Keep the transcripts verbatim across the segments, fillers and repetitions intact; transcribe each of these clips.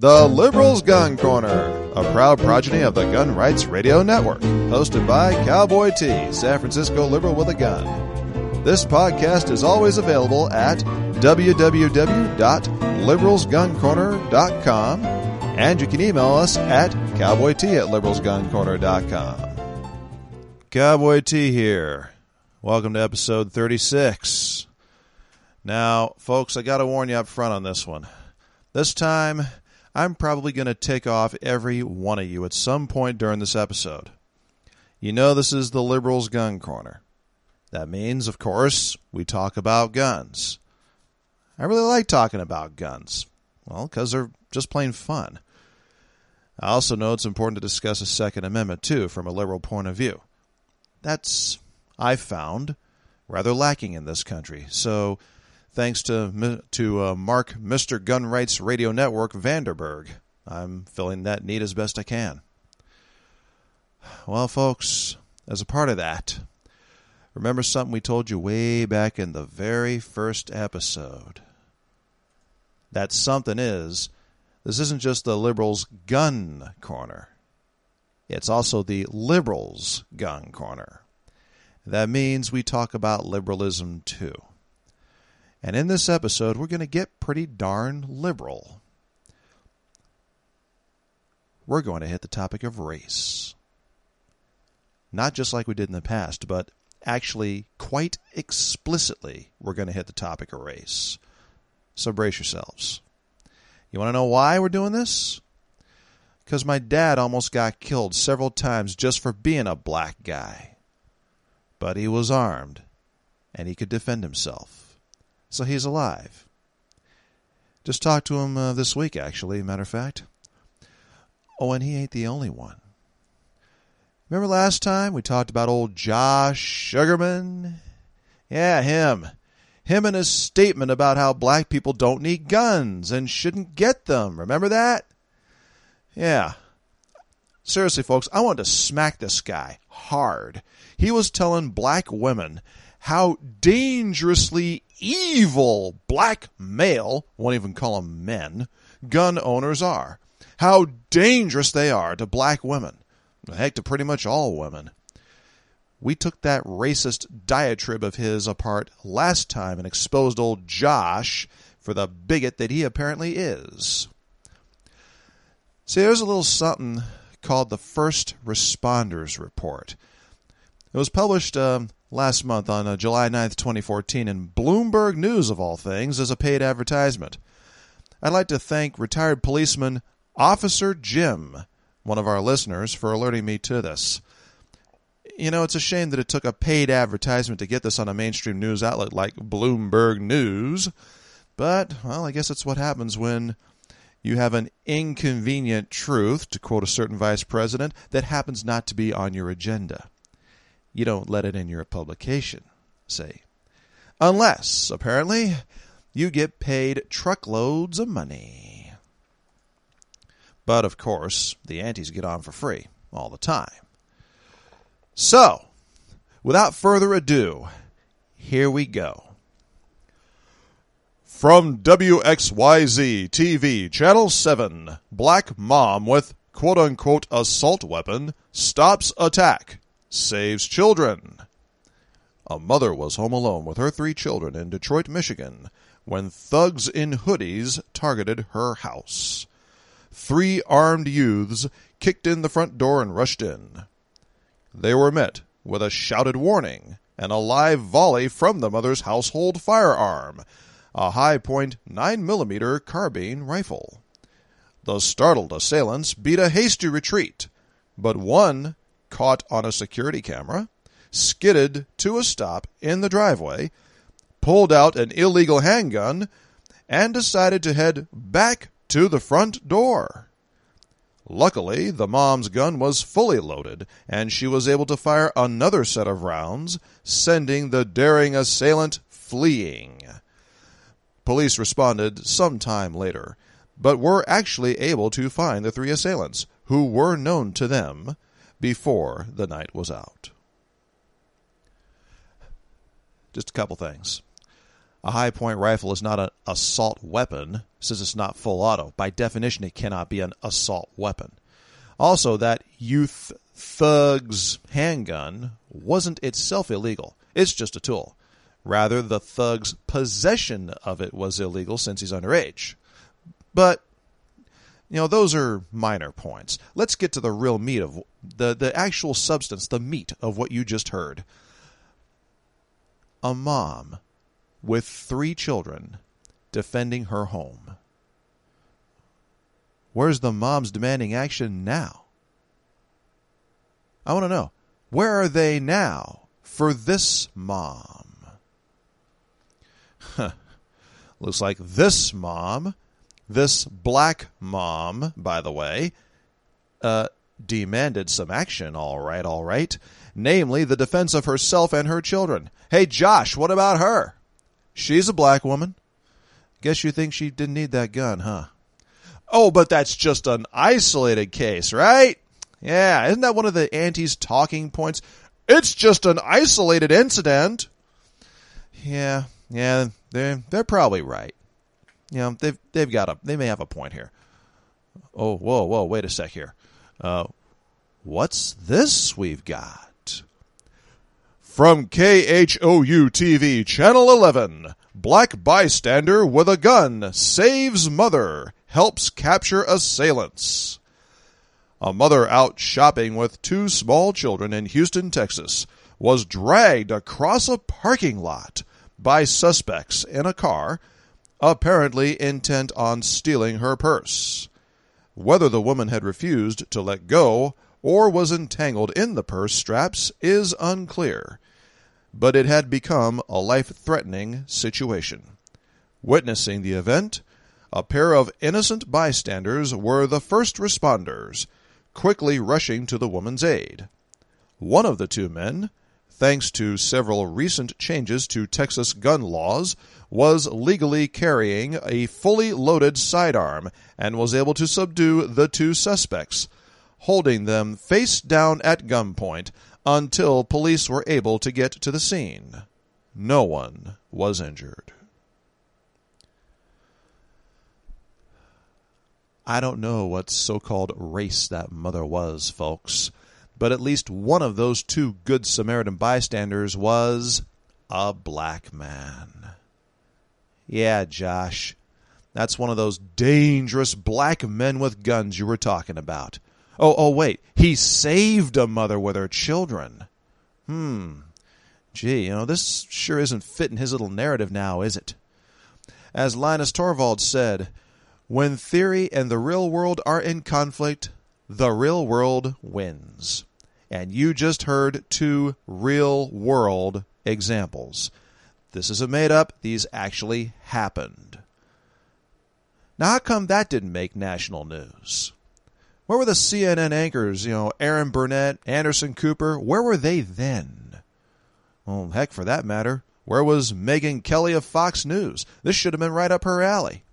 The Liberals Gun Corner, a proud progeny of the Gun Rights Radio Network, hosted by Cowboy T, San Francisco liberal with a gun. This podcast is always available at w w w dot liberals gun corner dot com, and you can email us at cowboyt at liberals gun corner dot com. Cowboy T here. Welcome to episode thirty-six. Now, folks, I got to warn you up front on this one. This time, I'm probably going to tick off every one of you at some point during this episode. You know this is the Liberals Gun Corner. That means, of course, we talk about guns. I really like talking about guns. Well, because they're just plain fun. I also know it's important to discuss the Second Amendment, too, from a liberal point of view. That's, I've found, rather lacking in this country. So, thanks to to uh, Mark, Mister Gun Rights Radio Network, Vanderberg, I'm filling that need as best I can. Well, folks, as a part of that, remember something we told you way back in the very first episode. That something is, this isn't just the Liberals Gun Corner. It's also the Liberals Gun Corner. That means we talk about liberalism, too. And in this episode, we're going to get pretty darn liberal. We're going to hit the topic of race. Not just like we did in the past, but actually quite explicitly we're going to hit the topic of race. So brace yourselves. You want to know why we're doing this? Because my dad almost got killed several times just for being a black guy. But he was armed, and he could defend himself. So he's alive. Just talked to him uh, this week, actually, matter of fact. Oh, and he ain't the only one. Remember last time we talked about old Josh Sugarman? Yeah, him. Him and his statement about how black people don't need guns and shouldn't get them. Remember that? Yeah. Seriously, folks, I wanted to smack this guy hard. He was telling black women how dangerously evil black male, won't even call them men, gun owners are. How dangerous they are to black women. Heck, to pretty much all women. We took that racist diatribe of his apart last time and exposed old Josh for the bigot that he apparently is. See, there's a little something called the First Responders Report. It was published um, last month on uh, July ninth, twenty fourteen, in Bloomberg News, of all things, as a paid advertisement. I'd like to thank retired policeman Officer Jim, one of our listeners, for alerting me to this. You know, it's a shame that it took a paid advertisement to get this on a mainstream news outlet like Bloomberg News, but, well, I guess it's what happens when you have an inconvenient truth, to quote a certain vice president, that happens not to be on your agenda. You don't let it in your publication, say. Unless, apparently, you get paid truckloads of money. But, of course, the antis get on for free all the time. So, without further ado, here we go. From W X Y Z T V, Channel seven, black mom with quote-unquote assault weapon stops attack. Saves children. A mother was home alone with her three children in Detroit, Michigan, when thugs in hoodies targeted her house. Three armed youths kicked in the front door and rushed in. They were met with a shouted warning and a live volley from the mother's household firearm, a high-point nine millimeter carbine rifle. The startled assailants beat a hasty retreat, but one, caught on a security camera, skidded to a stop in the driveway, pulled out an illegal handgun, and decided to head back to the front door. Luckily, the mom's gun was fully loaded, and she was able to fire another set of rounds, sending the daring assailant fleeing. Police responded some time later, but were actually able to find the three assailants, who were known to them before the night was out. Just a couple things. A high-point rifle is not an assault weapon, since it's not full auto. By definition, it cannot be an assault weapon. Also, that youth thug's handgun wasn't itself illegal. It's just a tool. Rather, the thug's possession of it was illegal since he's underage. But, you know, those are minor points. Let's get to the real meat of the, the actual substance, the meat of what you just heard. A mom with three children defending her home. Where's the moms demanding action now? I want to know. Where are they now for this mom? Huh. Looks like this mom, this black mom, by the way, uh, demanded some action, all right, all right. Namely, the defense of herself and her children. Hey, Josh, what about her? She's a black woman. Guess you think she didn't need that gun, huh? Oh, but that's just an isolated case, right? Yeah, isn't that one of the auntie's talking points? It's just an isolated incident. Yeah, yeah, they're they're probably right. You know, they've they've got a they may have a point here. Oh, whoa, whoa, wait a sec here. Uh, what's this we've got? From K H O U T V Channel eleven, Black Bystander with a Gun Saves Mother, Helps Capture Assailants. A mother out shopping with two small children in Houston, Texas, was dragged across a parking lot by suspects in a car, apparently intent on stealing her purse. Whether the woman had refused to let go or was entangled in the purse straps is unclear, but it had become a life-threatening situation. Witnessing the event, a pair of innocent bystanders were the first responders, quickly rushing to the woman's aid. One of the two men, thanks to several recent changes to Texas gun laws, was legally carrying a fully loaded sidearm and was able to subdue the two suspects, holding them face down at gunpoint until police were able to get to the scene. No one was injured. I don't know what so-called race that mother was, folks, but at least one of those two Good Samaritan bystanders was a black man. Yeah, Josh, that's one of those dangerous black men with guns you were talking about. Oh, oh, wait, he saved a mother with her children. Hmm, gee, you know, this sure isn't fitting his little narrative now, is it? As Linus Torvalds said, when theory and the real world are in conflict, the real world wins. And you just heard two real-world examples. This isn't made up. These actually happened. Now, how come that didn't make national news? Where were the C N N anchors, you know, Aaron Burnett, Anderson Cooper? Where were they then? Well, heck, for that matter, where was Megyn Kelly of Fox News? This should have been right up her alley.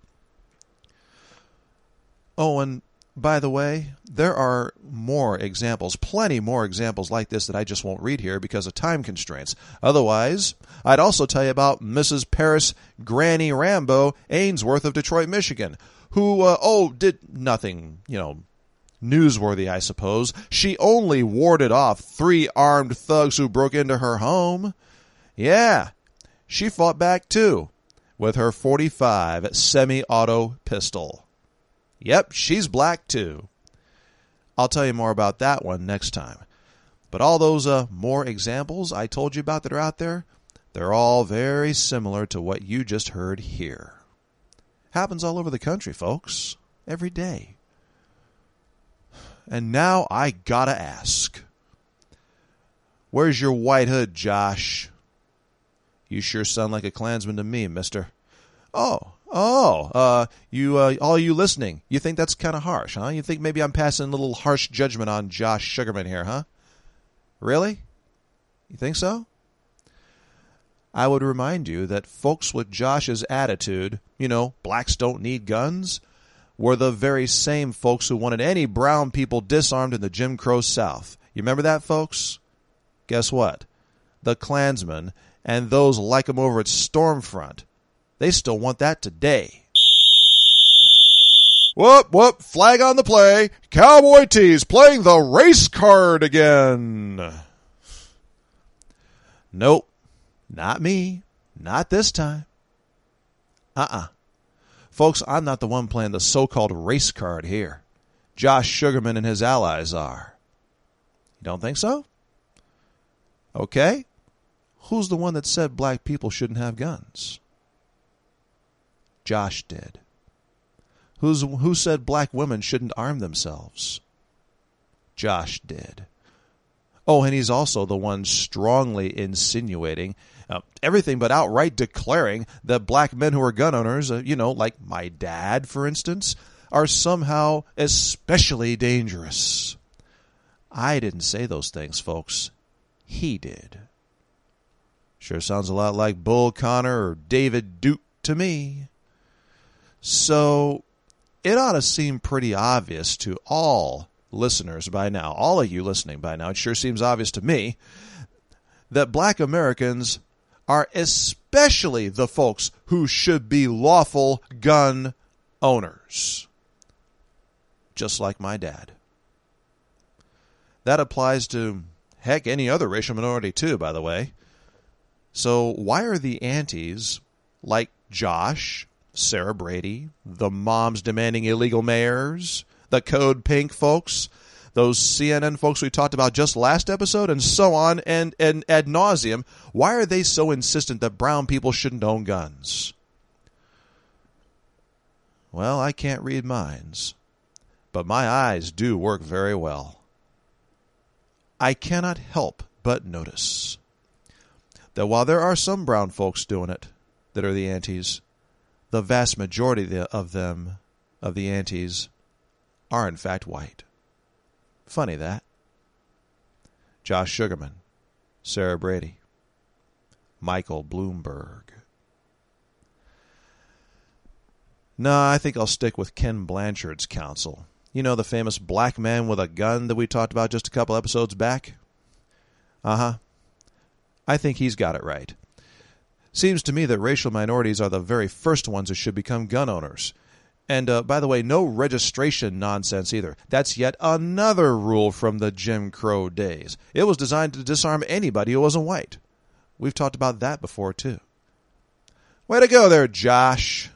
Oh, and by the way, there are more examples, plenty more examples like this that I just won't read here because of time constraints. Otherwise, I'd also tell you about Missus Paris Granny Rambo Ainsworth of Detroit, Michigan, who, uh, oh, did nothing, you know, newsworthy, I suppose. She only warded off three armed thugs who broke into her home. Yeah, she fought back too with her forty-five semi-auto pistol. Yep, she's black too. I'll tell you more about that one next time. But all those uh, more examples I told you about that are out there, they're all very similar to what you just heard here. Happens all over the country, folks. Every day. And now I gotta ask. Where's your white hood, Josh? You sure sound like a Klansman to me, mister. Oh, oh, uh, you, uh, all you listening, you think that's kind of harsh, huh? You think maybe I'm passing a little harsh judgment on Josh Sugarman here, huh? Really? You think so? I would remind you that folks with Josh's attitude, you know, blacks don't need guns, were the very same folks who wanted any brown people disarmed in the Jim Crow South. You remember that, folks? Guess what? The Klansmen and those like them over at Stormfront They still want that today. Whoop, whoop, flag on the play. Cowboy T's playing the race card again. Nope, not me. Not this time. Uh-uh. Folks, I'm not the one playing the so-called race card here. Josh Sugarman and his allies are. You don't think so? Okay. Who's the one that said black people shouldn't have guns? Josh did. Who's, who said black women shouldn't arm themselves? Josh did. Oh, and he's also the one strongly insinuating, uh, everything but outright declaring that black men who are gun owners, uh, you know, like my dad, for instance, are somehow especially dangerous. I didn't say those things, folks. He did. Sure sounds a lot like Bull Connor or David Duke to me. So it ought to seem pretty obvious to all listeners by now, all of you listening by now, it sure seems obvious to me, that black Americans are especially the folks who should be lawful gun owners. Just like my dad. That applies to, heck, any other racial minority too, by the way. So why are the antis, like Josh, Sarah Brady, the moms demanding illegal mayors, the Code Pink folks, those C N N folks we talked about just last episode, and so on, and, and ad nauseum, why are they so insistent that brown people shouldn't own guns? Well, I can't read minds, but my eyes do work very well. I cannot help but notice that while there are some brown folks doing it that are the antis, the vast majority of them, of the antis, are in fact white. Funny that. Josh Sugarman, Sarah Brady, Michael Bloomberg. No, I think I'll stick with Ken Blanchard's counsel. You know, the famous black man with a gun that we talked about just a couple episodes back? Uh-huh. I think he's got it right. Seems to me that racial minorities are the very first ones who should become gun owners. And, uh, by the way, no registration nonsense either. That's yet another rule from the Jim Crow days. It was designed to disarm anybody who wasn't white. We've talked about that before, too. Way to go there, Josh.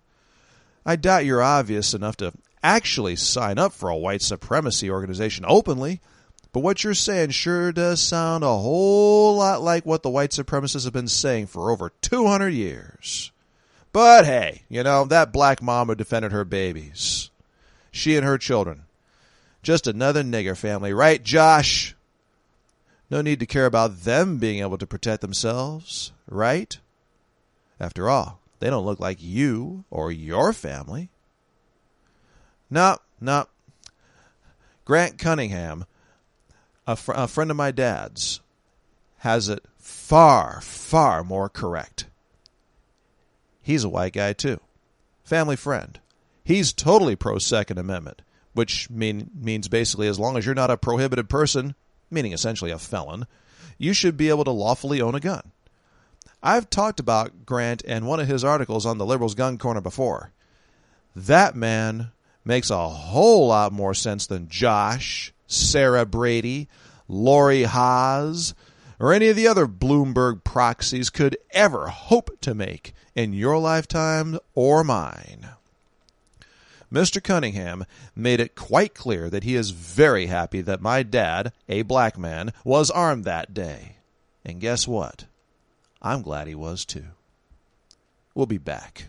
I doubt you're obvious enough to actually sign up for a white supremacy organization openly, but what you're saying sure does sound a whole lot like what the white supremacists have been saying for over two hundred years. But hey, you know, that black mom who defended her babies. She and her children. Just another nigger family, right, Josh? No need to care about them being able to protect themselves, right? After all, they don't look like you or your family. No, no. Grant Cunningham, a, fr- a friend of my dad's, has it far, far more correct. He's a white guy, too. Family friend. He's totally pro-Second Amendment, which mean, means basically as long as you're not a prohibited person, meaning essentially a felon, you should be able to lawfully own a gun. I've talked about Grant and one of his articles on the Liberals' Gun Corner before. That man makes a whole lot more sense than Josh, Sarah Brady, Lori Haas, or any of the other Bloomberg proxies could ever hope to make in your lifetime or mine. Mister Cunningham made it quite clear that he is very happy that my dad, a black man, was armed that day. And guess what? I'm glad he was too. We'll be back.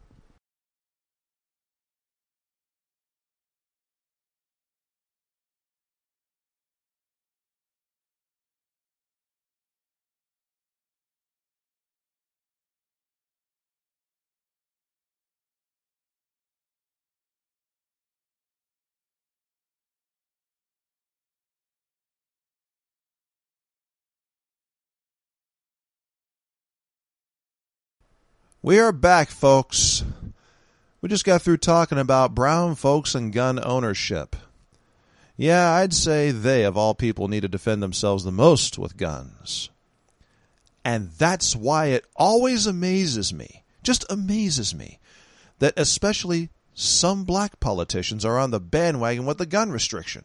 We are back, folks. We just got through talking about brown folks and gun ownership. Yeah, I'd say they, of all people, need to defend themselves the most with guns. And that's why it always amazes me Just amazes me that especially some black politicians are on the bandwagon with the gun restriction.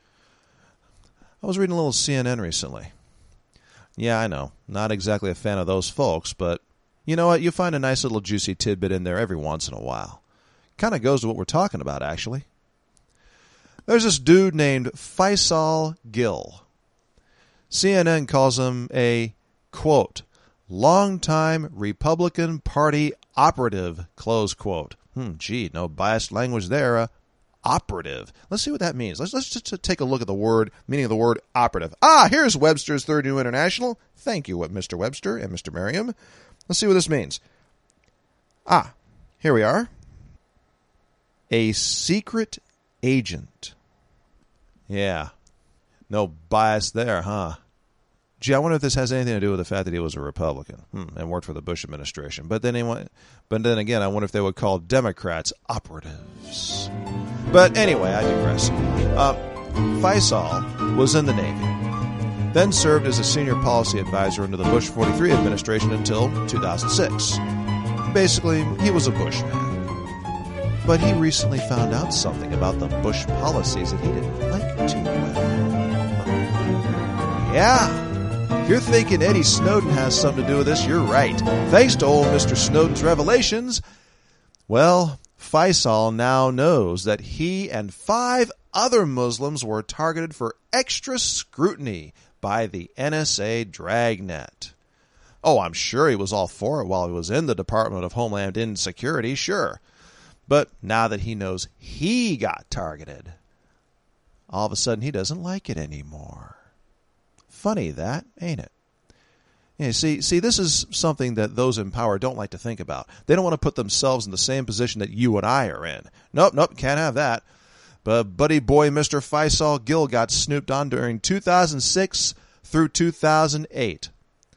I was reading a little C N N recently. Yeah, I know, not exactly a fan of those folks, but you know what? You find a nice little juicy tidbit in there every once in a while. Kind of goes to what we're talking about, actually. There's this dude named Faisal Gill. C N N calls him a, quote, longtime Republican Party operative, close quote. Hmm, gee, no biased language there. Uh, operative. Let's see what that means. Let's, let's just take a look at the word, meaning of the word operative. Ah, here's Webster's Third New International. Thank you, Mister Webster and Mister Merriam. Let's see what this means. Ah, here we are. A secret agent. Yeah. No bias there, huh? Gee, I wonder if this has anything to do with the fact that he was a Republican hmm, and worked for the Bush administration. But then, he went, but then again, I wonder if they would call Democrats operatives. But anyway, I digress. Uh, Faisal was in the Navy, then served as a senior policy advisor under the Bush forty-three administration until two thousand six. Basically, he was a Bush man. But he recently found out something about the Bush policies that he didn't like too well. Yeah. If you're thinking Eddie Snowden has something to do with this, you're right. Thanks to old Mister Snowden's revelations, well, Faisal now knows that he and five other Muslims were targeted for extra scrutiny by the N S A dragnet. Oh, I'm sure he was all for it while he was in the Department of Homeland Security, sure. But now that he knows he got targeted, all of a sudden he doesn't like it anymore. Funny that, ain't it? Yeah, see, see, this is something that those in power don't like to think about. They don't want to put themselves in the same position that you and I are in. Nope, nope, can't have that. But buddy boy Mister Faisal Gill got snooped on during two thousand six through two thousand eight.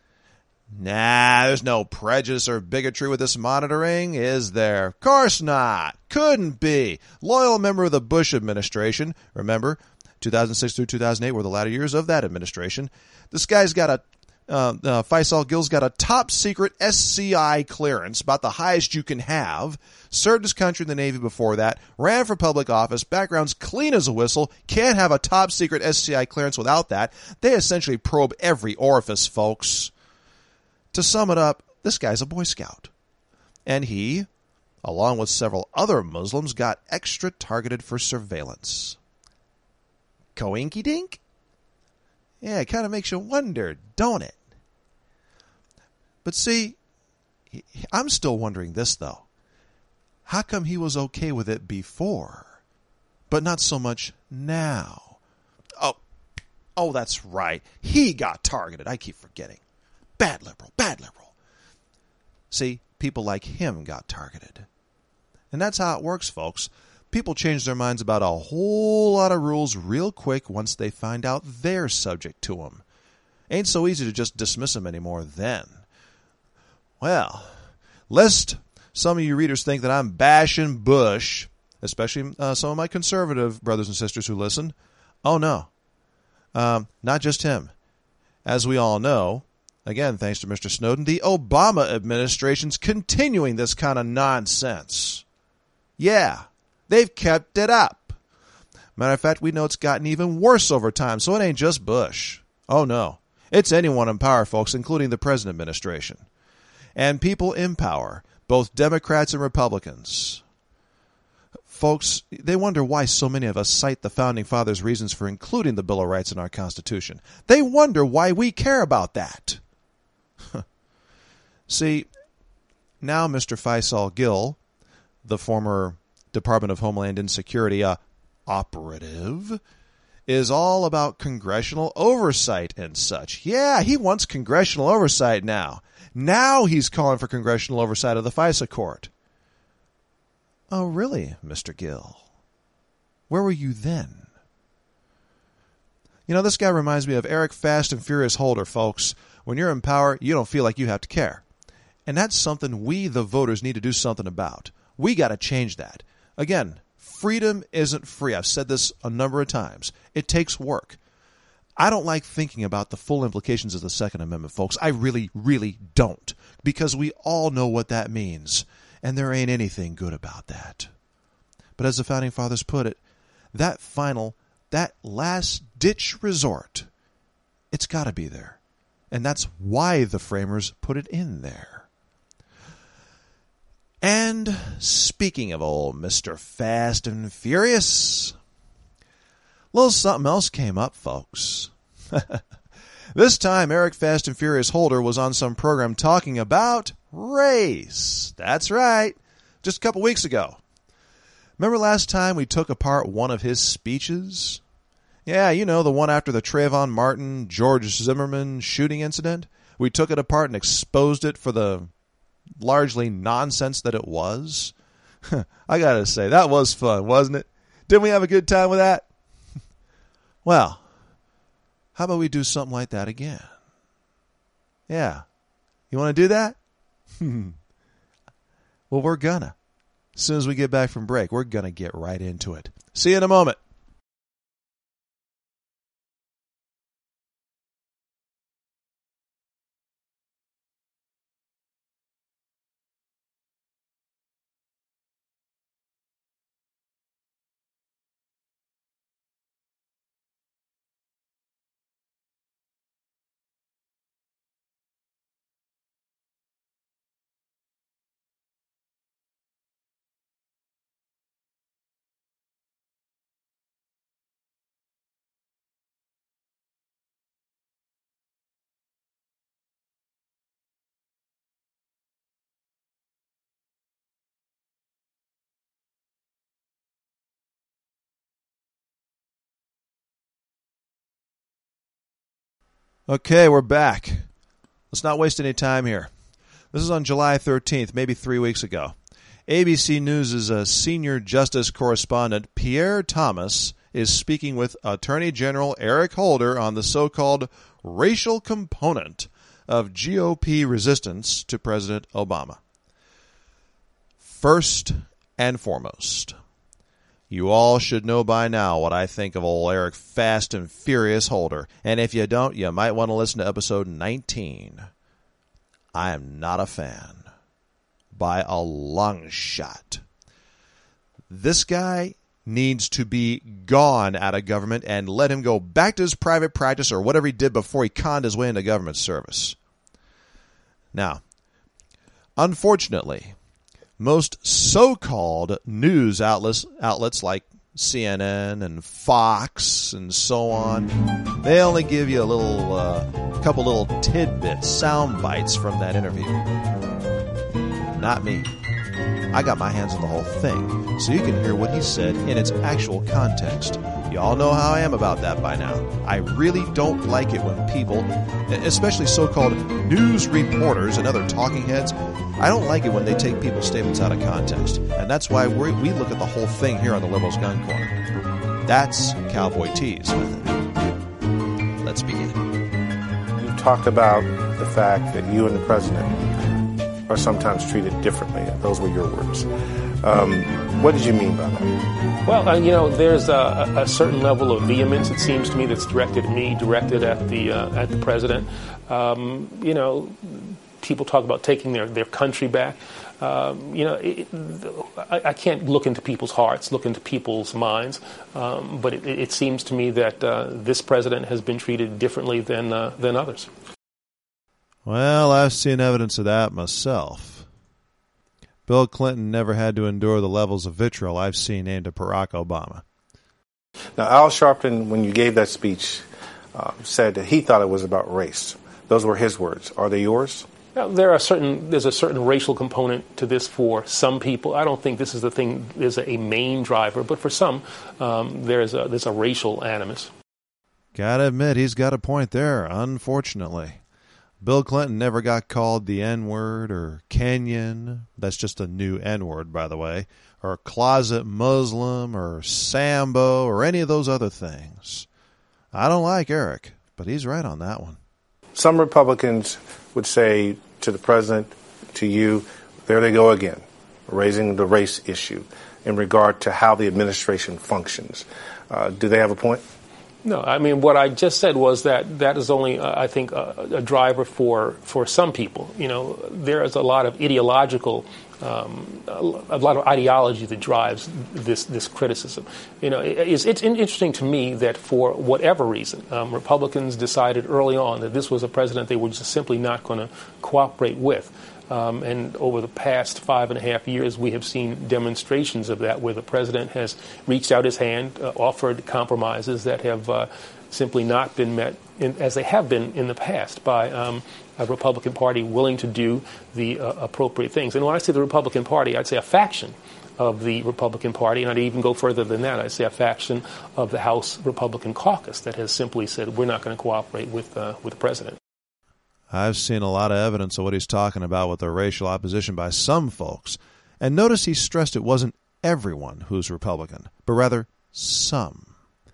Nah, there's no prejudice or bigotry with this monitoring, is there? Of course not. Couldn't be. Loyal member of the Bush administration. Remember, two thousand six through two thousand eight were the latter years of that administration. This guy's got a, uh, uh, Faisal Gill's got a top secret S C I clearance, about the highest you can have. Served his country in the Navy before that. Ran for public office. Background's clean as a whistle. Can't have a top secret S C I clearance without that. They essentially probe every orifice, folks. To sum it up, this guy's a Boy Scout. And he, along with several other Muslims, got extra targeted for surveillance. Coinky-dink? Yeah, it kind of makes you wonder, don't it? But see, I'm still wondering this, though. How come he was okay with it before, but not so much now? Oh, oh, that's right. He got targeted. I keep forgetting. Bad liberal, bad liberal. See, people like him got targeted. And that's how it works, folks. People change their minds about a whole lot of rules real quick once they find out they're subject to them. Ain't so easy to just dismiss them anymore then. Well, lest some of you readers think that I'm bashing Bush, especially uh, some of my conservative brothers and sisters who listen. Oh, no. Um, not just him. As we all know, again, thanks to Mister Snowden, the Obama administration's continuing this kind of nonsense. Yeah, they've kept it up. Matter of fact, we know it's gotten even worse over time, so it ain't just Bush. Oh, no. It's anyone in power, folks, including the present administration. And people in power, both Democrats and Republicans. Folks, they wonder why so many of us cite the Founding Fathers' reasons for including the Bill of Rights in our Constitution. They wonder why we care about that. See, now Mister Faisal Gill, the former Department of Homeland Security uh, operative, is all about congressional oversight and such. Yeah, he wants congressional oversight now. Now he's calling for congressional oversight of the FISA court. Oh, really, Mister Gill? Where were you then? You know, this guy reminds me of Eric Fast and Furious Holder, folks. When you're in power, you don't feel like you have to care. And that's something we, the voters, need to do something about. We got to change that. Again, freedom isn't free. I've said this a number of times. It takes work. I don't like thinking about the full implications of the Second Amendment, folks. I really, really don't. because we all know what that means, and there ain't anything good about that. But as the Founding Fathers put it, that final, that last-ditch resort, it's got to be there. And that's why the framers put it in there. And speaking of old Mister Fast and Furious, a little something else came up, folks. This time, Eric Fast and Furious Holder was on some program talking about race. That's right. Just a couple weeks ago. Remember last time we took apart one of his speeches? Yeah, you know, the one after the Trayvon Martin, George Zimmerman shooting incident. We took it apart and exposed it for the largely nonsense that it was. I gotta say, that was fun, wasn't it? Didn't we have a good time with that? Well, how about we do something like that again? Yeah. You want to do that? Well, we're gonna. As soon as we get back from break, we're gonna get right into it. See you in a moment. Okay, we're back. Let's not waste any time here. This is on July thirteenth, maybe three weeks ago. A B C News' uh, senior justice correspondent, Pierre Thomas, is speaking with Attorney General Eric Holder on the so-called racial component of G O P resistance to President Obama. First and foremost, you all should know by now what I think of old Eric Fast and Furious Holder. And if you don't, you might want to listen to episode nineteen. I am not a fan. By a long shot. This guy needs to be gone out of government and let him go back to his private practice or whatever he did before he conned his way into government service. Now, unfortunately, most so-called news outlets, outlets like C N N and Fox and so on, they only give you a little, uh, couple little tidbits, sound bites from that interview. Not me. I got my hands on the whole thing, so you can hear what he said in its actual context. You all know how I am about that by now. I really don't like it when people, especially so-called news reporters and other talking heads, I don't like it when they take people's statements out of context. And that's why we we look at the whole thing here on the Liberals Gun Corner. That's Cowboy T's method. Let's begin. You talked about the fact that you and the president are sometimes treated differently. Those were your words. Um, what did you mean by that? Well, uh, you know, there's a, a certain level of vehemence, it seems to me, that's directed at me, directed at the uh, at the president. Um, you know, people talk about taking their, their country back. Um, you know, it, I, I can't look into people's hearts, look into people's minds, um, but it, it seems to me that uh, this president has been treated differently than uh, than others. Well, I've seen evidence of that myself. Bill Clinton never had to endure the levels of vitriol I've seen aimed at Barack Obama. Now, Al Sharpton, when you gave that speech, uh, said that he thought it was about race. Those were his words. Are they yours? Now, there are certain. There's a certain racial component to this for some people. I don't think this is the thing. Is a main driver, but for some, um, there's a there's a racial animus. Gotta admit, he's got a point there. Unfortunately. Bill Clinton never got called the N-word or Kenyan. That's just a new N-word, by the way. Or closet Muslim or Sambo or any of those other things. I don't like Eric, but he's right on that one. Some Republicans would say to the president, to you, there they go again, raising the race issue in regard to how the administration functions. Uh, do they have a point? No, I mean, what I just said was that that is only, uh, I think, a, a driver for, for some people. You know, there is a lot of ideological, um, a lot of ideology that drives this this criticism. You know, it, it's, it's interesting to me that for whatever reason, um, Republicans decided early on that this was a president they were just simply not going to cooperate with. Um, and over the past five and a half years, we have seen demonstrations of that, where the president has reached out his hand, uh, offered compromises that have uh, simply not been met, in, as they have been in the past, by um, a Republican Party willing to do the uh, appropriate things. And when I say the Republican Party, I'd say a faction of the Republican Party, and I'd even go further than that. I'd say a faction of the House Republican caucus that has simply said, we're not going to cooperate with uh, with the president. I've seen a lot of evidence of what he's talking about with the racial opposition by some folks. And notice he stressed it wasn't everyone who's Republican, but rather some.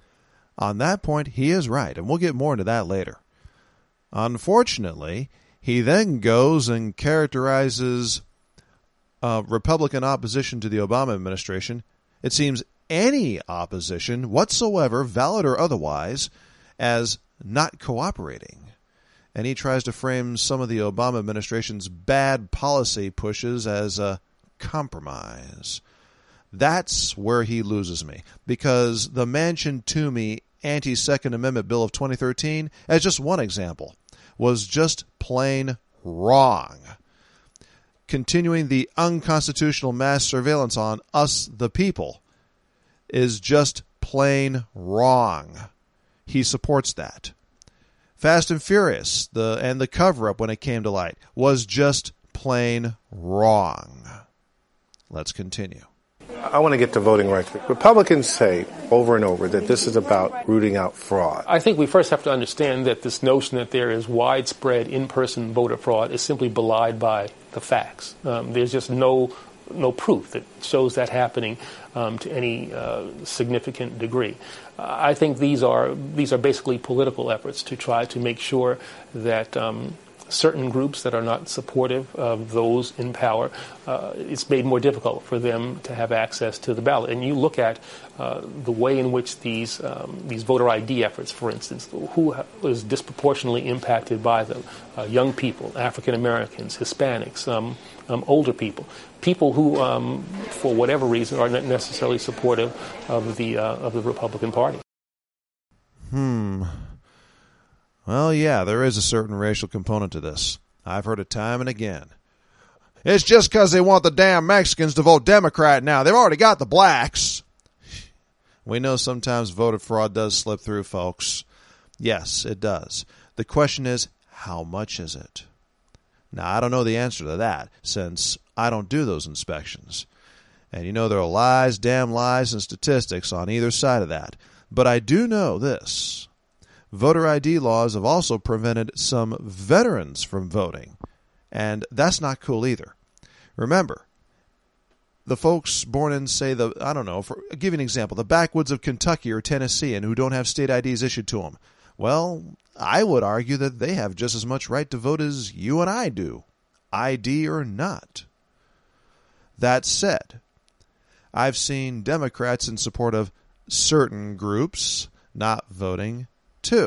On that point, he is right, and we'll get more into that later. Unfortunately, he then goes and characterizes uh, Republican opposition to the Obama administration. It seems any opposition whatsoever, valid or otherwise, as not cooperating. And he tries to frame some of the Obama administration's bad policy pushes as a compromise. That's where he loses me, because the Manchin-Toomey anti-Second Amendment bill of twenty thirteen, as just one example, was just plain wrong. Continuing the unconstitutional mass surveillance on us, the people, is just plain wrong. He supports that. Fast and Furious, the and the cover-up when it came to light, was just plain wrong. Let's continue. I want to get to voting rights. Republicans say over and over that this is about rooting out fraud. I think we first have to understand that this notion that there is widespread in-person voter fraud is simply belied by the facts. Um, there's just no no proof that shows that happening um, to any uh, significant degree. Uh, I think these are these are basically political efforts to try to make sure that um, certain groups that are not supportive of those in power, uh, it's made more difficult for them to have access to the ballot. And you look at uh, the way in which these um, these voter I D efforts, for instance, who is disproportionately impacted by them: uh, young people, African Americans, Hispanics, um, um, older people, people who, um, for whatever reason, are not necessarily supportive of the uh, of the Republican Party. Hmm. Well, yeah, there is a certain racial component to this. I've heard it time and again. It's just because they want the damn Mexicans to vote Democrat now. They've already got the blacks. We know sometimes voter fraud does slip through, folks. Yes, it does. The question is, how much is it? Now, I don't know the answer to that, since I don't do those inspections. And you know there are lies, damn lies, and statistics on either side of that. But I do know this. Voter I D laws have also prevented some veterans from voting, and that's not cool either. Remember, the folks born in, say, the, I don't know, for, I'll give you an example, the backwoods of Kentucky or Tennessee and who don't have state I Ds issued to them. Well, I would argue that they have just as much right to vote as you and I do, I D or not. That said, I've seen Democrats in support of certain groups not voting too.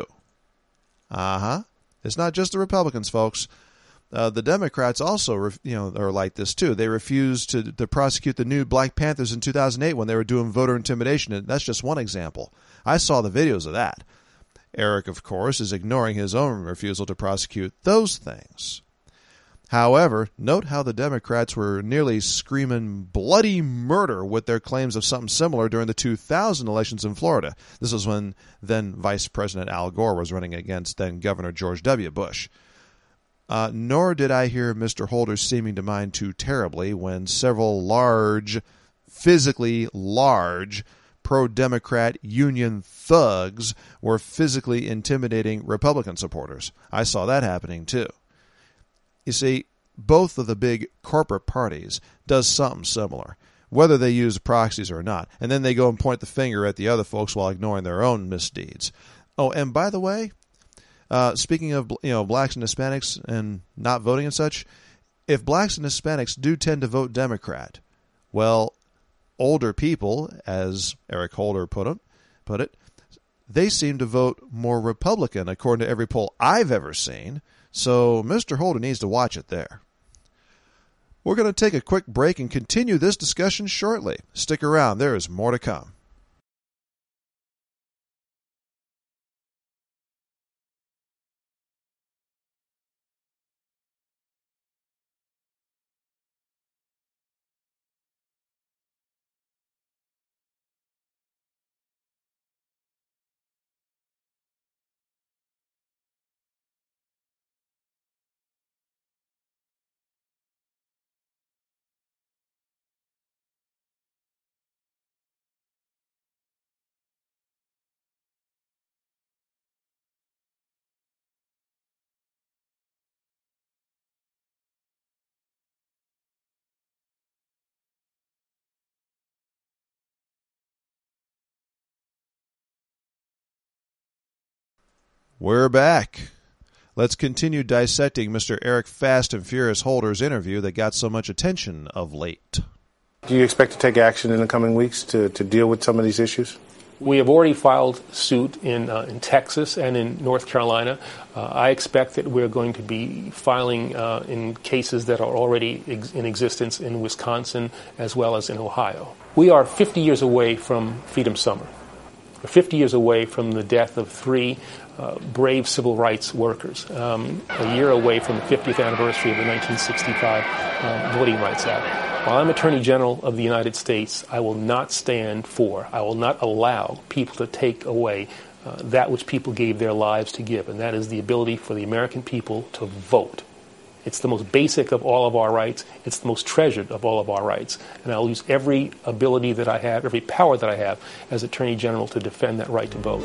Uh-huh. It's not just the Republicans, folks. Uh, the Democrats also, ref- you know, are like this too. They refused to, to prosecute the new Black Panthers in two thousand eight when they were doing voter intimidation. And that's just one example. I saw the videos of that. Eric, of course, is ignoring his own refusal to prosecute those things. However, note how the Democrats were nearly screaming bloody murder with their claims of something similar during the two thousand elections in Florida. This was when then Vice President Al Gore was running against then Governor George W. Bush. Uh, nor did I hear Mister Holder seeming to mind too terribly when several large, physically large, pro-Democrat Union thugs were physically intimidating Republican supporters. I saw that happening too. You see, both of the big corporate parties does something similar, whether they use proxies or not, and then they go and point the finger at the other folks while ignoring their own misdeeds. Oh, and by the way, uh, speaking of you know blacks and Hispanics and not voting and such, if blacks and Hispanics do tend to vote Democrat, well, older people, as Eric Holder put it, put it, they seem to vote more Republican, according to every poll I've ever seen. So Mister Holder needs to watch it there. We're going to take a quick break and continue this discussion shortly. Stick around. There is more to come. We're back. Let's continue dissecting Mister Eric Fast and Furious Holder's interview that got so much attention of late. Do you expect to take action in the coming weeks to, to deal with some of these issues? We have already filed suit in uh, in Texas and in North Carolina. Uh, I expect that we're going to be filing uh, in cases that are already ex- in existence in Wisconsin as well as in Ohio. We are fifty years away from Freedom Summer. We're fifty years away from the death of three uh, brave civil rights workers, um, a year away from the fiftieth anniversary of the nineteen sixty-five uh, Voting Rights Act. While I'm Attorney General of the United States, I will not stand for, I will not allow people to take away uh, that which people gave their lives to give, and that is the ability for the American people to vote. It's the most basic of all of our rights. It's the most treasured of all of our rights. And I'll use every ability that I have, every power that I have as Attorney General to defend that right to vote.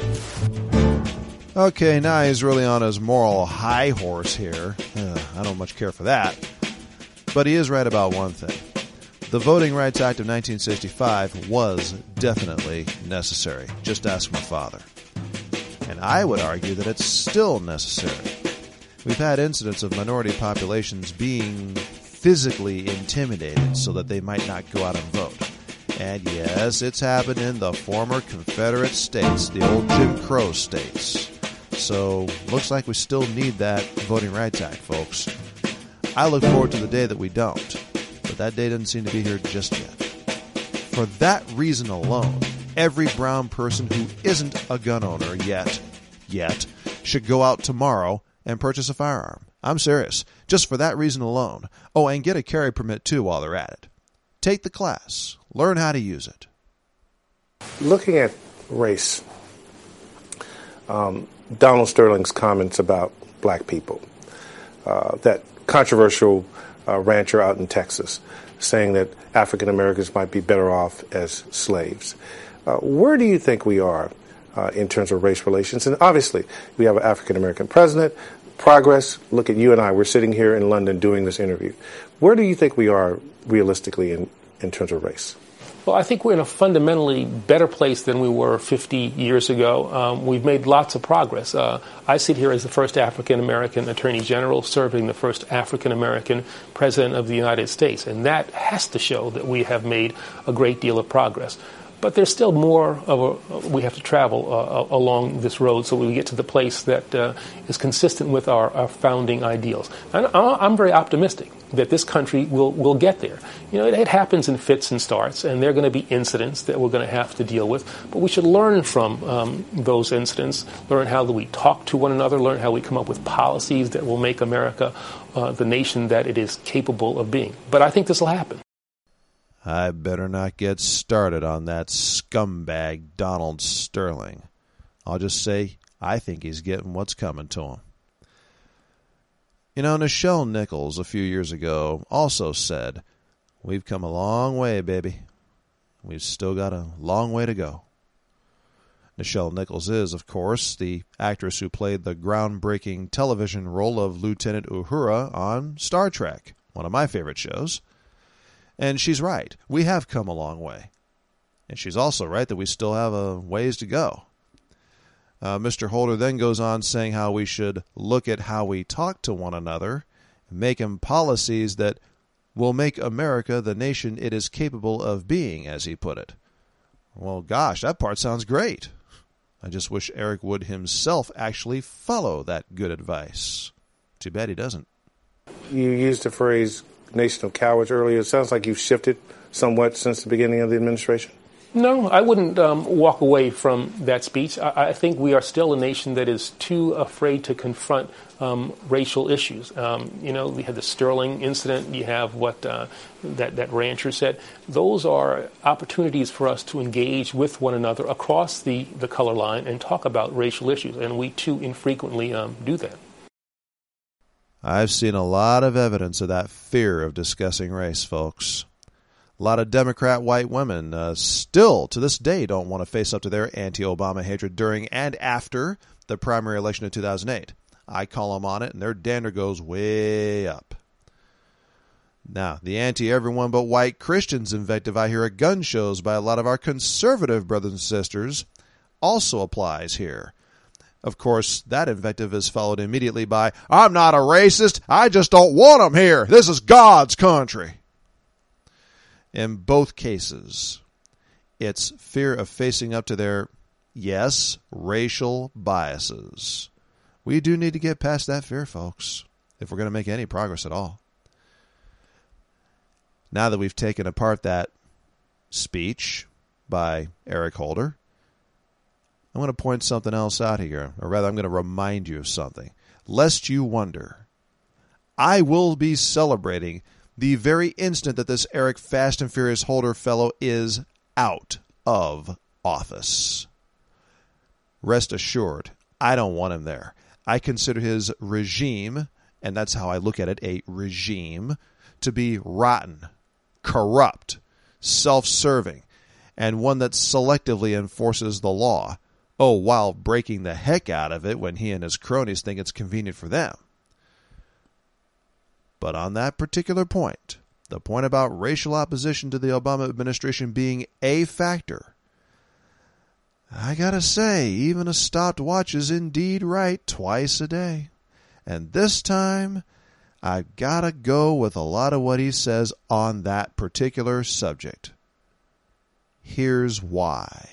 Okay, now he's really on his moral high horse here. Uh, I don't much care for that. But he is right about one thing. The Voting Rights Act of nineteen sixty-five was definitely necessary. Just ask my father. And I would argue that it's still necessary. We've had incidents of minority populations being physically intimidated so that they might not go out and vote. And yes, it's happened in the former Confederate states, the old Jim Crow states. So, looks like we still need that Voting Rights Act, folks. I look forward to the day that we don't, but that day doesn't seem to be here just yet. For that reason alone, every brown person who isn't a gun owner yet, yet, should go out tomorrow and purchase a firearm. I'm serious. Just for that reason alone. Oh, and get a carry permit too while they're at it. Take the class. Learn how to use it. Looking at race, um, Donald Sterling's comments about black people, uh, that controversial uh, rancher out in Texas saying that African Americans might be better off as slaves. Uh, where do you think we are Uh, in terms of race relations? And obviously, we have an African-American president. Progress. Look at you and I. We're sitting here in London doing this interview. Where do you think we are realistically in, in terms of race? Well, I think we're in a fundamentally better place than we were fifty years ago. Um, we've made lots of progress. Uh, I sit here as the first African-American Attorney General, serving the first African-American President of the United States. And that has to show that we have made a great deal of progress. But there's still more of a, we have to travel uh, along this road so we get to the place that uh, is consistent with our, our founding ideals. And I'm very optimistic that this country will, will get there. You know, it, it happens in fits and starts, and there are going to be incidents that we're going to have to deal with. But we should learn from um, those incidents, learn how we talk to one another, learn how we come up with policies that will make America uh, the nation that it is capable of being. But I think this will happen. I better not get started on that scumbag Donald Sterling. I'll just say I think he's getting what's coming to him. You know, Nichelle Nichols a few years ago also said, "We've come a long way, baby. We've still got a long way to go." Nichelle Nichols is, of course, the actress who played the groundbreaking television role of Lieutenant Uhura on Star Trek, one of my favorite shows. And she's right. We have come a long way. And she's also right that we still have a ways to go. Uh, Mister Holder then goes on saying how we should look at how we talk to one another, making policies that will make America the nation it is capable of being, as he put it. Well, gosh, that part sounds great. I just wish Eric would himself actually follow that good advice. Too bad he doesn't. You used the phrase nation of cowards earlier. It sounds like you've shifted somewhat since the beginning of the administration. No, I wouldn't um, walk away from that speech. I, I think we are still a nation that is too afraid to confront um, racial issues. Um, you know, we had the Sterling incident. You have what uh, that, that rancher said. Those are opportunities for us to engage with one another across the, the color line and talk about racial issues, and we too infrequently um, do that. I've seen a lot of evidence of that fear of discussing race, folks. A lot of Democrat white women uh, still, to this day, don't want to face up to their anti-Obama hatred during and after the primary election of two thousand eight. I call them on it, and their dander goes way up. Now, the anti-everyone but white Christians invective I hear at gun shows by a lot of our conservative brothers and sisters also applies here. Of course, that invective is followed immediately by, I'm not a racist, I just don't want them here. This is God's country. In both cases, it's fear of facing up to their, yes, racial biases. We do need to get past that fear, folks, if we're going to make any progress at all. Now that we've taken apart that speech by Eric Holder, I'm going to point something else out here, or rather I'm going to remind you of something, lest you wonder. I will be celebrating the very instant that this Eric Fast and Furious Holder fellow is out of office. Rest assured, I don't want him there. I consider his regime, and that's how I look at it, a regime, to be rotten, corrupt, self-serving, and one that selectively enforces the law. Oh, while breaking the heck out of it when he and his cronies think it's convenient for them. But on that particular point, the point about racial opposition to the Obama administration being a factor, I gotta say, even a stopped watch is indeed right twice a day. And this time, I've gotta go with a lot of what he says on that particular subject. Here's why.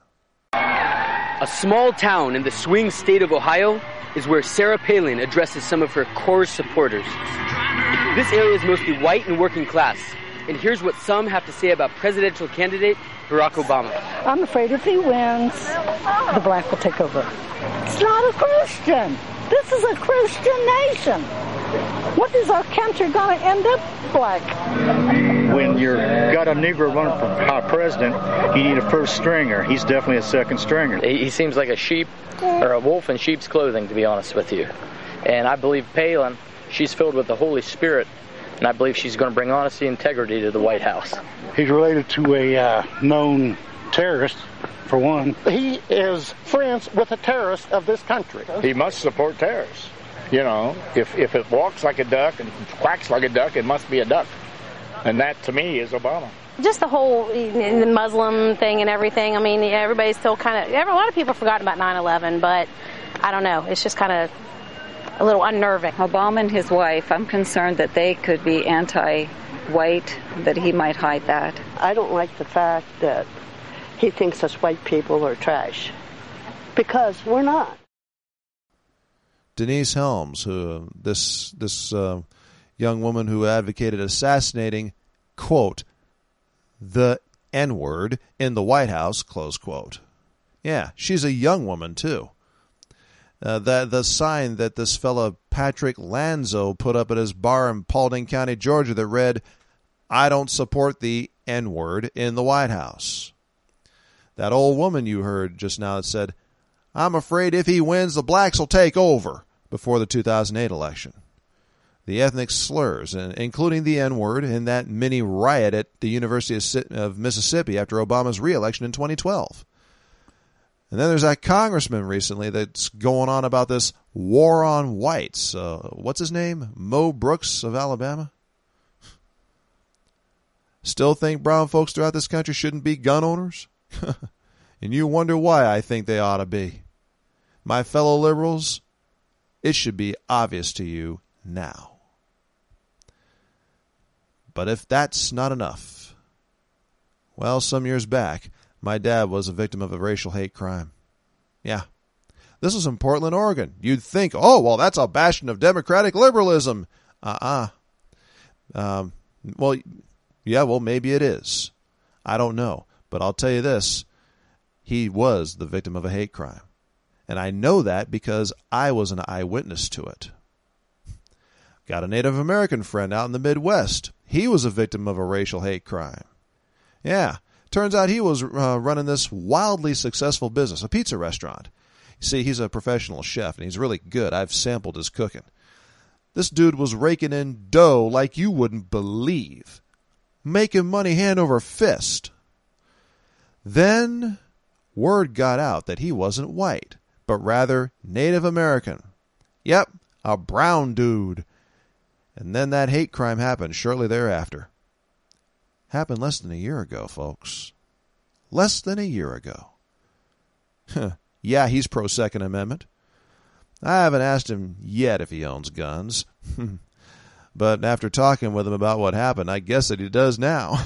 A small town in the swing state of Ohio is where Sarah Palin addresses some of her core supporters. This area is mostly white and working class. And here's what some have to say about presidential candidate Barack Obama. I'm afraid if he wins, the black will take over. It's not a Christian. This is a Christian nation. What is our country going to end up like? When you've got a Negro running for uh, president, you need a first stringer. He's definitely a second stringer. He seems like a sheep or a wolf in sheep's clothing, to be honest with you. And I believe Palin, she's filled with the Holy Spirit, and I believe she's going to bring honesty and integrity to the White House. He's related to a uh, known terrorist, for one. He is friends with a terrorist of this country. He must support terrorists. You know, if, if it walks like a duck and quacks like a duck, it must be a duck. And that, to me, is Obama. Just the whole the Muslim thing and everything. I mean, everybody's still kind of, a lot of people have forgotten about nine eleven, but I don't know. It's just kind of a little unnerving. Obama and his wife, I'm concerned that they could be anti-white, that he might hide that. I don't like the fact that he thinks us white people are trash, because we're not. Denise Helms, who this this uh, young woman who advocated assassinating, quote, the N-word in the White House, close quote. Yeah, she's a young woman, too. Uh, the, the sign that this fellow Patrick Lanzo put up at his bar in Paulding County, Georgia that read, I don't support the N-word in the White House. That old woman you heard just now that said, I'm afraid if he wins, the blacks will take over before the two thousand eight election. The ethnic slurs, including the N-word, in that mini riot at the University of Mississippi after Obama's re-election in twenty twelve. And then there's that congressman recently that's going on about this war on whites. Uh, what's his name? Mo Brooks of Alabama? Still think brown folks throughout this country shouldn't be gun owners? And you wonder why I think they ought to be. My fellow liberals, it should be obvious to you now. But if that's not enough, well, some years back, my dad was a victim of a racial hate crime. Yeah. This is in Portland, Oregon. You'd think, oh, well, that's a bastion of democratic liberalism. Uh-uh. Um, well, yeah, well, maybe it is. I don't know. But I'll tell you this. He was the victim of a hate crime. And I know that because I was an eyewitness to it. Got a Native American friend out in the Midwest. He was a victim of a racial hate crime. Yeah. Turns out he was uh, running this wildly successful business, a pizza restaurant. You see, he's a professional chef, and he's really good. I've sampled his cooking. This dude was raking in dough like you wouldn't believe. Making money hand over fist. Then word got out that he wasn't white, but rather Native American. Yep, a brown dude. And then that hate crime happened shortly thereafter. Happened less than a year ago, folks. Less than a year ago. Yeah, he's pro-Second Amendment. I haven't asked him yet if he owns guns. But after talking with him about what happened, I guess that he does now.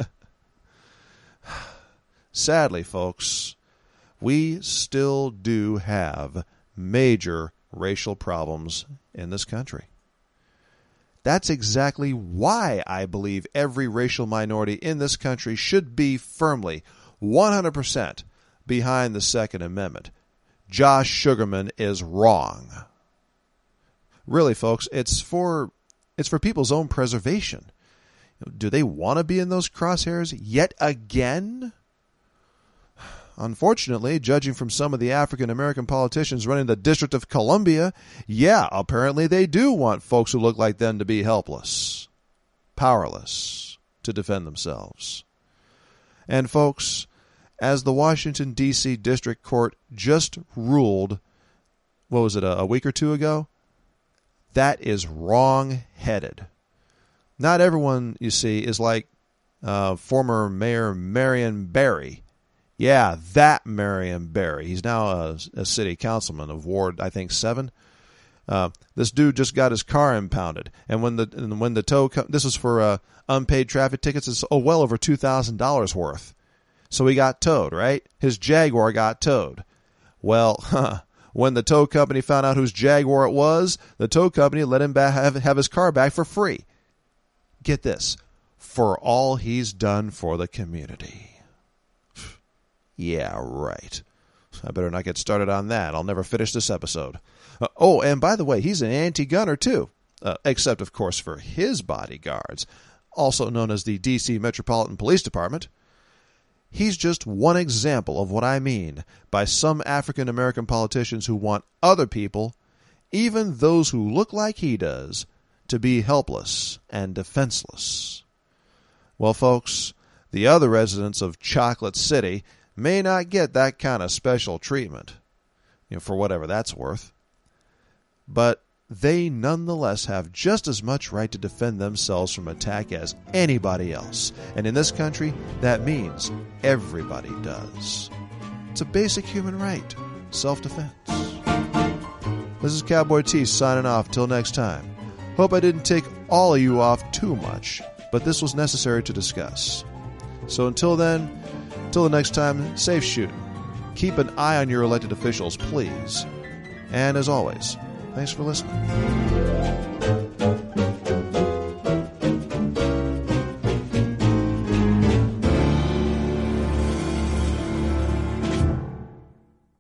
Sadly, folks, we still do have major racial problems in this country. That's exactly why I believe every racial minority in this country should be firmly, one hundred percent, behind the Second Amendment. Josh Sugarman is wrong. Really, folks, it's for it's for people's own preservation. Do they want to be in those crosshairs yet again? Unfortunately, judging from some of the African American politicians running the District of Columbia, yeah, apparently they do want folks who look like them to be helpless, powerless to defend themselves. And folks, as the Washington, D C District Court just ruled, what was it, a, a week or two ago? That is wrong-headed. Not everyone, you see, is like uh, former Mayor Marion Barry. Yeah, that Marion Barry. He's now a, a city councilman of Ward, I think, seven. Uh, this dude just got his car impounded, and when the and when the tow co- this was for uh, unpaid traffic tickets, it's oh, well over two thousand dollars worth. So he got towed, right? His Jaguar got towed. Well, huh, when the tow company found out whose Jaguar it was, the tow company let him back, have, have his car back for free. Get this, for all he's done for the community. Yeah, right. I better not get started on that. I'll never finish this episode. Uh, oh, and by the way, he's an anti-gunner, too. Uh, except, of course, for his bodyguards, also known as the D C Metropolitan Police Department. He's just one example of what I mean by some African American politicians who want other people, even those who look like he does, to be helpless and defenseless. Well, folks, the other residents of Chocolate City may not get that kind of special treatment, you know, for whatever that's worth. But they nonetheless have just as much right to defend themselves from attack as anybody else. And in this country, that means everybody does. It's a basic human right, self-defense. This is Cowboy T signing off. Till next time. Hope I didn't take all of you off too much, but this was necessary to discuss. So until then, till the next time, safe shooting. Keep an eye on your elected officials, please. And as always, thanks for listening.